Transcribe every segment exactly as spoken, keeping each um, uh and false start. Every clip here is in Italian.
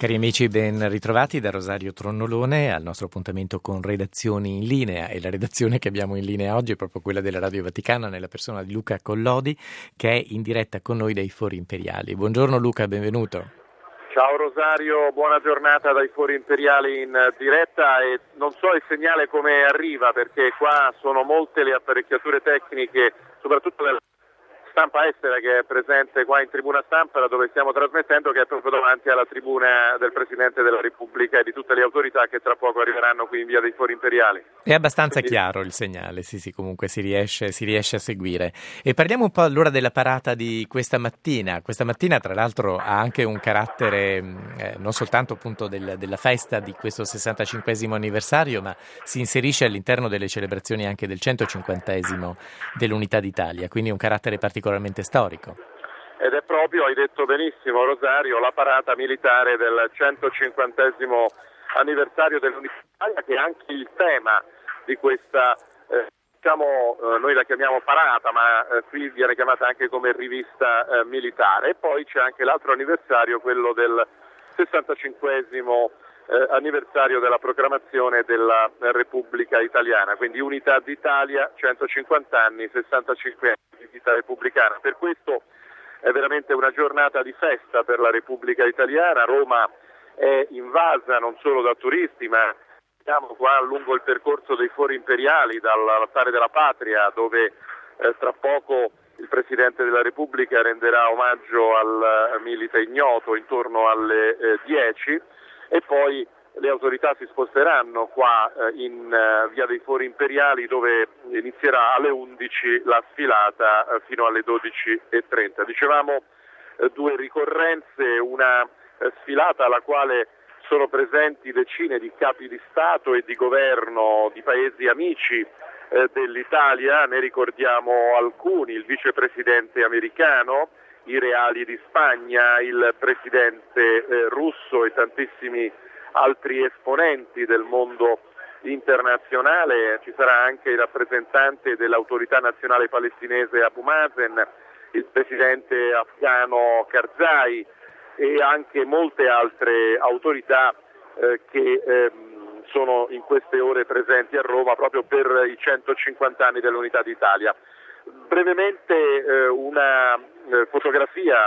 Cari amici, ben ritrovati da Rosario Tronnolone al nostro appuntamento con Redazioni in linea, e la redazione che abbiamo in linea oggi è proprio quella della Radio Vaticana nella persona di Luca Collodi, che è in diretta con noi dai Fori Imperiali. Buongiorno Luca, benvenuto. Ciao Rosario, buona giornata dai Fori Imperiali in diretta, e non so il segnale come arriva perché qua sono molte le apparecchiature tecniche, soprattutto della stampa estera che è presente qua in tribuna stampa da dove stiamo trasmettendo, che è proprio davanti alla tribuna del Presidente della Repubblica e di tutte le autorità che tra poco arriveranno qui in via dei Fori Imperiali. È abbastanza Quindi... chiaro il segnale, sì sì, comunque si riesce, si riesce a seguire. E parliamo un po' allora della parata di questa mattina. Questa mattina tra l'altro ha anche un carattere eh, non soltanto appunto del, della festa di questo sessantacinquesimo anniversario, ma si inserisce all'interno delle celebrazioni anche del centocinquantesimo dell'Unità d'Italia, quindi un carattere particolarmente storico. Ed è proprio, hai detto benissimo Rosario, la parata militare del centocinquantesimo anniversario dell'Unità d'Italia, che è anche il tema di questa, eh, diciamo, eh, noi la chiamiamo parata, ma eh, qui viene chiamata anche come rivista eh, militare. E poi c'è anche l'altro anniversario, quello del sessantacinquesimo eh, anniversario della proclamazione della Repubblica Italiana, quindi Unità d'Italia, centocinquanta anni, sessantacinque anni di vita repubblicana. Per questo è veramente una giornata di festa per la Repubblica Italiana. Roma è invasa non solo da turisti, ma siamo qua lungo il percorso dei Fori Imperiali, dall'Altare della Patria, dove eh, tra poco il Presidente della Repubblica renderà omaggio al milite ignoto intorno alle eh, dieci, e poi le autorità si sposteranno qua eh, in uh, via dei Fori Imperiali, dove inizierà alle undici la sfilata eh, fino alle dodici e trenta. Dicevamo eh, due ricorrenze, una eh, sfilata alla quale sono presenti decine di capi di Stato e di governo di paesi amici eh, dell'Italia. Ne ricordiamo alcuni: il vicepresidente americano, i reali di Spagna, il presidente eh, russo e tantissimi altri esponenti del mondo internazionale. Ci sarà anche il rappresentante dell'autorità nazionale palestinese Abu Mazen, il presidente afghano Karzai e anche molte altre autorità eh, che eh, sono in queste ore presenti a Roma proprio per i centocinquanta anni dell'Unità d'Italia. Brevemente eh, una eh, fotografia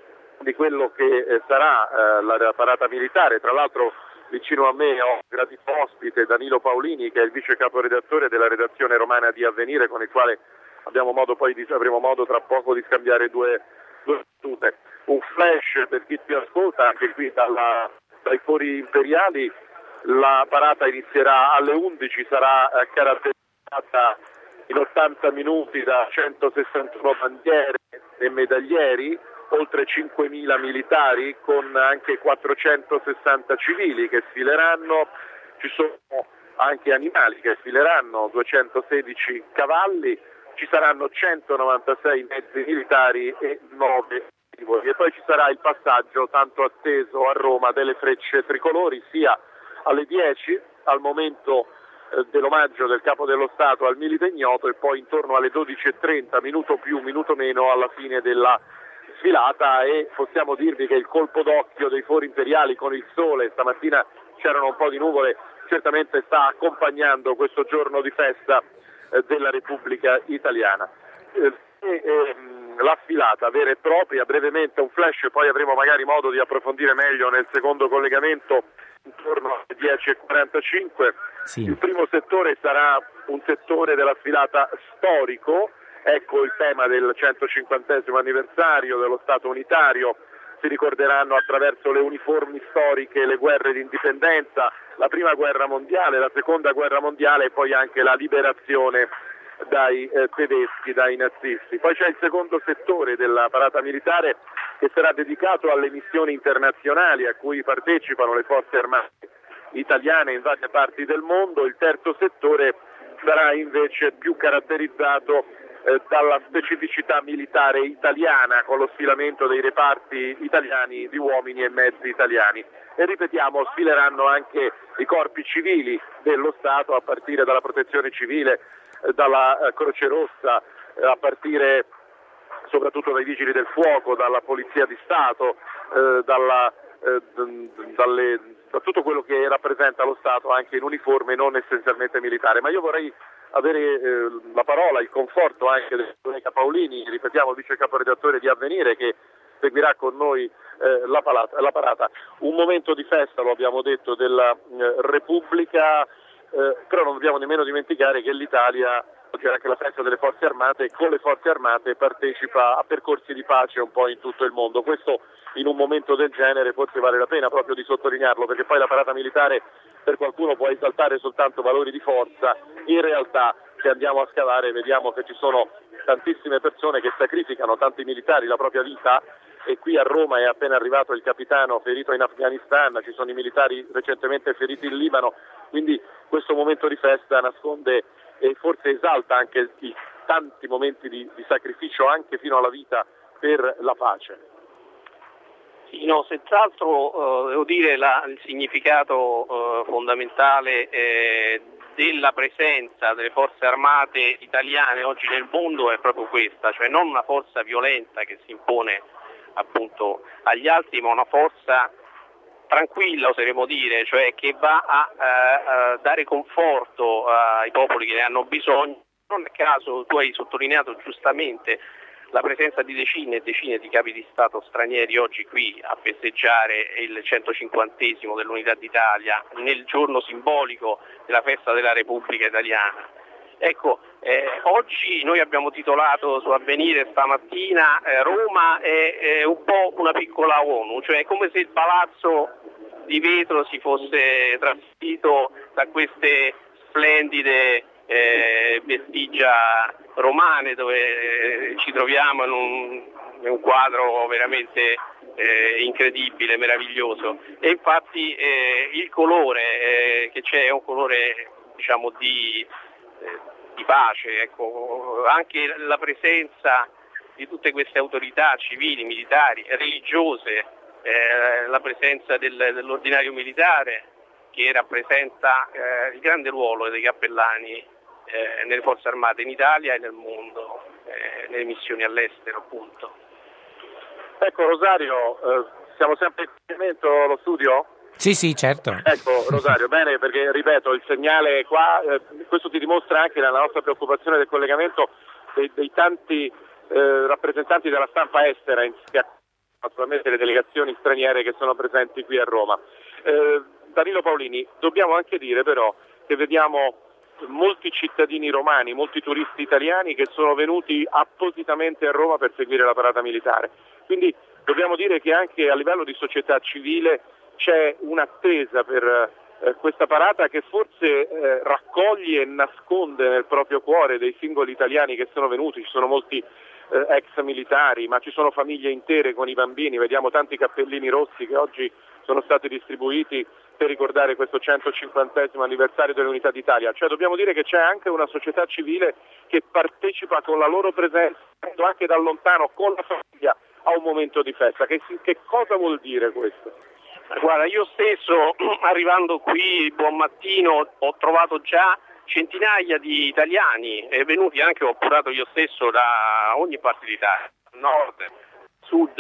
di quello che eh, sarà eh, la parata militare. Tra l'altro vicino a me ho gradito ospite Danilo Paolini, che è il vice caporedattore della redazione romana di Avvenire, con il quale abbiamo modo poi di, avremo modo tra poco di scambiare due, due battute. Un flash per chi ci ascolta, anche qui dalla, dai Fori Imperiali. La parata inizierà alle undici, sarà eh, caratterizzata in ottanta minuti da centosessantuno bandiere e medaglieri, oltre cinquemila militari con anche quattrocentosessanta civili che sfileranno. Ci sono anche animali che sfileranno, duecentosedici cavalli, ci saranno centonovantasei mezzi militari e nove rivoli. E poi ci sarà il passaggio tanto atteso a Roma delle frecce tricolori, sia alle dieci al momento eh, dell'omaggio del Capo dello Stato al milite ignoto, e poi intorno alle dodici e trenta, minuto più, minuto meno, alla fine della sfilata. E possiamo dirvi che il colpo d'occhio dei Fori Imperiali con il sole, stamattina c'erano un po' di nuvole, certamente sta accompagnando questo giorno di festa eh, della Repubblica Italiana. Eh, e, eh, la sfilata vera e propria, brevemente un flash, poi avremo magari modo di approfondire meglio nel secondo collegamento intorno alle dieci e quarantacinque. Sì. Il primo settore sarà un settore della sfilata storico. Ecco il tema del centocinquantesimo anniversario dello Stato unitario. Si ricorderanno attraverso le uniformi storiche le guerre di indipendenza, la prima guerra mondiale, la seconda guerra mondiale e poi anche la liberazione dai eh, tedeschi, dai nazisti. Poi c'è il secondo settore della parata militare, che sarà dedicato alle missioni internazionali a cui partecipano le forze armate italiane in varie parti del mondo. Il terzo settore sarà invece più caratterizzato eh, dalla specificità militare italiana, con lo sfilamento dei reparti italiani di uomini e mezzi italiani. E ripetiamo, sfileranno anche i corpi civili dello Stato, a partire dalla Protezione Civile, eh, dalla eh, Croce Rossa, eh, a partire soprattutto dai Vigili del Fuoco, dalla Polizia di Stato, eh, dalla eh, dalle, da tutto quello che rappresenta lo Stato anche in uniforme non essenzialmente militare. Ma io vorrei avere eh, la parola, il conforto anche del collega Paolini, ripetiamo vice caporedattore di Avvenire, che seguirà con noi eh, la, palata, la parata. Un momento di festa, lo abbiamo detto, della eh, Repubblica, eh, però non dobbiamo nemmeno dimenticare che l'Italia, oggi è anche la festa delle Forze Armate, e con le Forze Armate partecipa a percorsi di pace un po' in tutto il mondo. Questo in un momento del genere forse vale la pena proprio di sottolinearlo, perché poi la parata militare per qualcuno può esaltare soltanto valori di forza, in realtà se andiamo a scavare vediamo che ci sono tantissime persone che sacrificano, tanti militari, la propria vita, e qui a Roma è appena arrivato il capitano ferito in Afghanistan, ci sono i militari recentemente feriti in Libano, quindi questo momento di festa nasconde e forse esalta anche i tanti momenti di, di sacrificio anche fino alla vita per la pace. Sì, no, senz'altro eh, devo dire la, il significato eh, fondamentale eh, della presenza delle forze armate italiane oggi nel mondo è proprio questa, cioè non una forza violenta che si impone appunto agli altri, ma una forza tranquilla, oseremo dire, cioè che va a, a, a dare conforto ai popoli che ne hanno bisogno. Non a caso tu hai sottolineato giustamente la presenza di decine e decine di capi di Stato stranieri oggi qui a festeggiare il centocinquantesimo dell'Unità d'Italia nel giorno simbolico della festa della Repubblica Italiana. Ecco, eh, oggi noi abbiamo titolato su Avvenire stamattina eh, Roma è, è un po' una piccola ONU, cioè è come se il palazzo di vetro si fosse trasferito da queste splendide eh, vestigia romane dove eh, ci troviamo in un, in un quadro veramente eh, incredibile, meraviglioso, e infatti eh, il colore eh, che c'è è un colore diciamo di, eh, di pace, ecco. Anche la presenza di tutte queste autorità civili, militari, religiose, eh, la presenza del, dell'ordinario militare che rappresenta eh, il grande ruolo dei cappellani Eh, nelle forze armate in Italia e nel mondo, eh, nelle missioni all'estero appunto. Ecco Rosario, eh, siamo sempre in collegamento allo studio? Sì, sì, certo. Ecco Rosario, bene, perché ripeto, il segnale qua, eh, questo ti dimostra anche la nostra preoccupazione del collegamento dei, dei tanti eh, rappresentanti della stampa estera, insieme naturalmente le delegazioni straniere che sono presenti qui a Roma. Eh, Danilo Paolini, dobbiamo anche dire però che vediamo molti cittadini romani, molti turisti italiani che sono venuti appositamente a Roma per seguire la parata militare. Quindi dobbiamo dire che anche a livello di società civile c'è un'attesa per eh, questa parata che forse eh, raccoglie e nasconde nel proprio cuore dei singoli italiani che sono venuti. Ci sono molti eh, ex militari, ma ci sono famiglie intere con i bambini, vediamo tanti cappellini rossi che oggi sono stati distribuiti per ricordare questo centocinquantesimo anniversario dell'Unità d'Italia. Cioè dobbiamo dire che c'è anche una società civile che partecipa con la loro presenza, anche da lontano, con la famiglia, a un momento di festa. Che, che cosa vuol dire questo? Guarda, io stesso arrivando qui buon mattino ho trovato già centinaia di italiani eh, venuti, anche ho appurato io stesso da ogni parte d'Italia, nord, sud,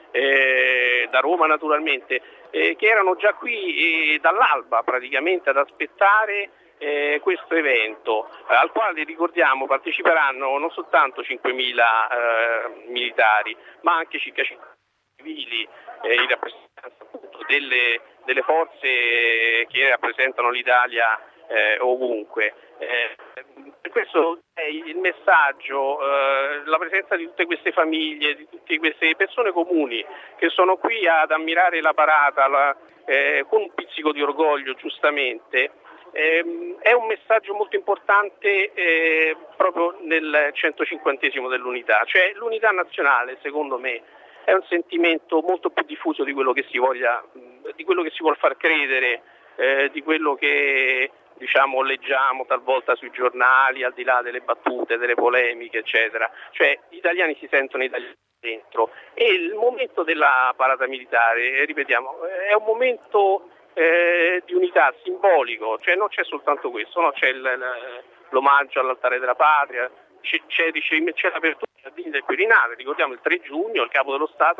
eh, da Roma naturalmente, eh, che erano già qui eh, dall'alba praticamente ad aspettare eh, questo evento, eh, al quale ricordiamo parteciperanno non soltanto cinquemila eh, militari, ma anche circa cinquemila civili eh, in rappresentanza appunto delle, delle forze che rappresentano l'Italia eh, ovunque. Eh, questo è il messaggio, eh, la presenza di tutte queste famiglie, di tutte queste persone comuni che sono qui ad ammirare la parata la, eh, con un pizzico di orgoglio, giustamente, eh, è un messaggio molto importante eh, proprio nel centocinquantesimo dell'unità, cioè l'unità nazionale secondo me è un sentimento molto più diffuso di quello che si voglia, di quello che si vuol far credere, eh, di quello che diciamo leggiamo talvolta sui giornali, al di là delle battute, delle polemiche, eccetera. Cioè gli italiani si sentono italiani dentro e il momento della parata militare, ripetiamo, è un momento eh, di unità simbolico, cioè non c'è soltanto questo, no? C'è il, l'omaggio all'altare della patria, c'è, c'è, c'è l'apertura del Quirinale, ricordiamo il tre giugno il Capo dello Stato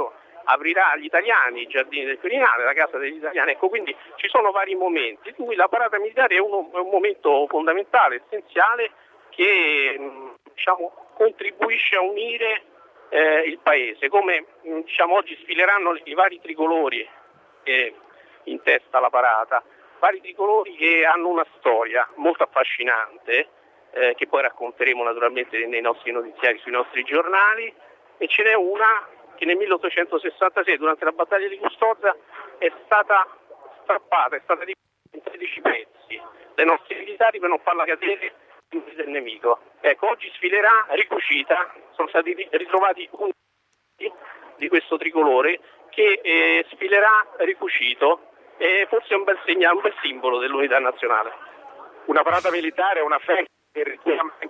aprirà agli italiani i giardini del Quirinale, la casa degli italiani. Ecco, quindi ci sono vari momenti, in cui la parata militare è, uno, è un momento fondamentale, essenziale, che diciamo, contribuisce a unire eh, il paese. Come diciamo, oggi sfileranno i vari tricolori eh, in testa alla parata, vari tricolori che hanno una storia molto affascinante, eh, che poi racconteremo naturalmente nei nostri notiziari, sui nostri giornali, e ce n'è una che nel milleottocentosessantasei, durante la battaglia di Custoza, è stata strappata, è stata divisa in tredici pezzi dai nostri militari per non farla cadere in mano del nemico. Ecco, oggi sfilerà ricucita, sono stati ritrovati undici di questo tricolore che eh, sfilerà ricucito, e forse è un bel segnale, un bel simbolo dell'unità nazionale. Una parata militare è una festa che richiama i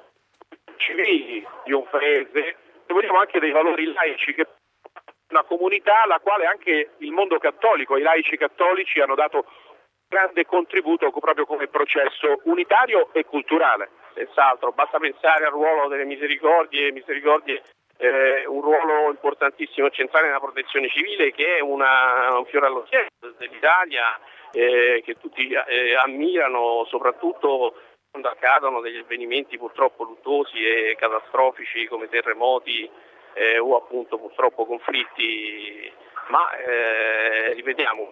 civili di un paese, se vogliamo anche dei valori laici, che una comunità alla quale anche il mondo cattolico, i laici cattolici hanno dato un grande contributo proprio come processo unitario e culturale. Senz'altro, basta pensare al ruolo delle misericordie, misericordie eh, un ruolo importantissimo e centrale nella protezione civile, che è una, un fiore all'occhiello dell'Italia, eh, che tutti eh, ammirano, soprattutto quando accadono degli avvenimenti purtroppo luttuosi e catastrofici come terremoti eh, o appunto purtroppo conflitti, ma eh, ripetiamo,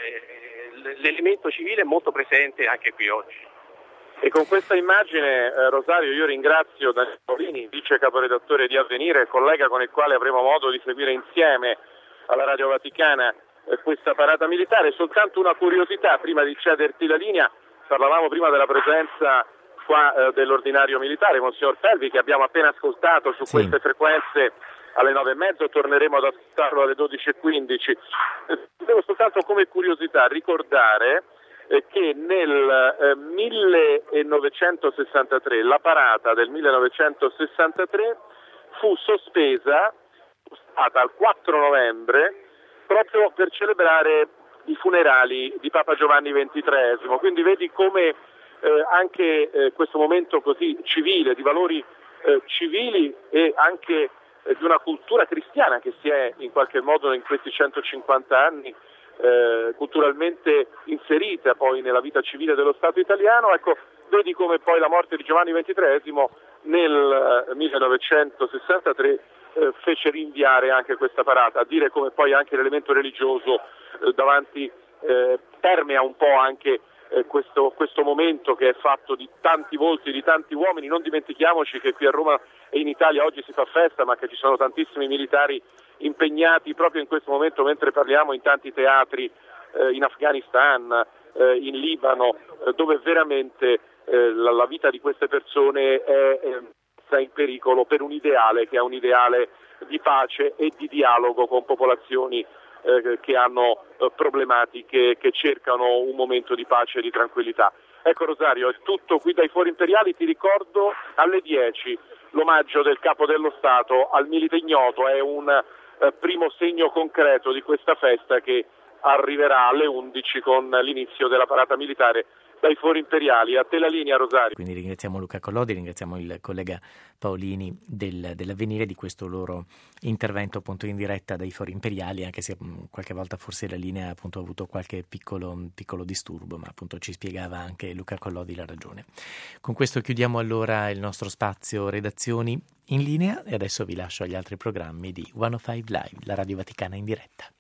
l'elemento civile è molto presente anche qui oggi. E con questa immagine, eh, Rosario, io ringrazio Daniele Paolini, vice caporedattore di Avvenire, collega con il quale avremo modo di seguire insieme alla Radio Vaticana eh, questa parata militare. Soltanto una curiosità, prima di cederti la linea, parlavamo prima della presenza qua eh, dell'ordinario militare, Monsignor Felvi, che abbiamo appena ascoltato su sì. queste frequenze alle nove e mezzo, torneremo ad ascoltarlo alle dodici e quindici. Eh, devo soltanto come curiosità ricordare che nel eh, millenovecentosessantatré, la parata del millenovecentosessantatré fu sospesa, stata al quattro novembre, proprio per celebrare i funerali di Papa Giovanni ventitreesimo. Quindi vedi come eh, anche eh, questo momento così civile, di valori eh, civili e anche eh, di una cultura cristiana che si è in qualche modo in questi centocinquanta anni Eh, culturalmente inserita poi nella vita civile dello Stato italiano. Ecco, vedi come poi la morte di Giovanni ventitreesimo nel eh, millenovecentosessantatré eh, fece rinviare anche questa parata, a dire come poi anche l'elemento religioso eh, davanti eh, permea un po' anche eh, questo, questo momento che è fatto di tanti volti, di tanti uomini. Non dimentichiamoci che qui a Roma e in Italia oggi si fa festa, ma che ci sono tantissimi militari impegnati proprio in questo momento mentre parliamo in tanti teatri eh, in Afghanistan, eh, in Libano, eh, dove veramente eh, la, la vita di queste persone è, è in pericolo per un ideale che è un ideale di pace e di dialogo con popolazioni eh, che hanno eh, problematiche, che cercano un momento di pace e di tranquillità. Ecco Rosario, è tutto qui dai Fori Imperiali. Ti ricordo alle dieci l'omaggio del Capo dello Stato al Milite Ignoto, è un Eh, primo segno concreto di questa festa che arriverà alle undici con l'inizio della parata militare dai Fori Imperiali. A te la linea, Rosario. Quindi ringraziamo Luca Collodi, ringraziamo il collega Paolini del, dell'Avvenire di questo loro intervento appunto in diretta dai Fori Imperiali, anche se mh, qualche volta forse la linea appunto ha avuto qualche piccolo, piccolo disturbo, ma appunto ci spiegava anche Luca Collodi la ragione. Con questo chiudiamo allora il nostro spazio redazioni in linea e adesso vi lascio agli altri programmi di centocinque Live, la Radio Vaticana in diretta.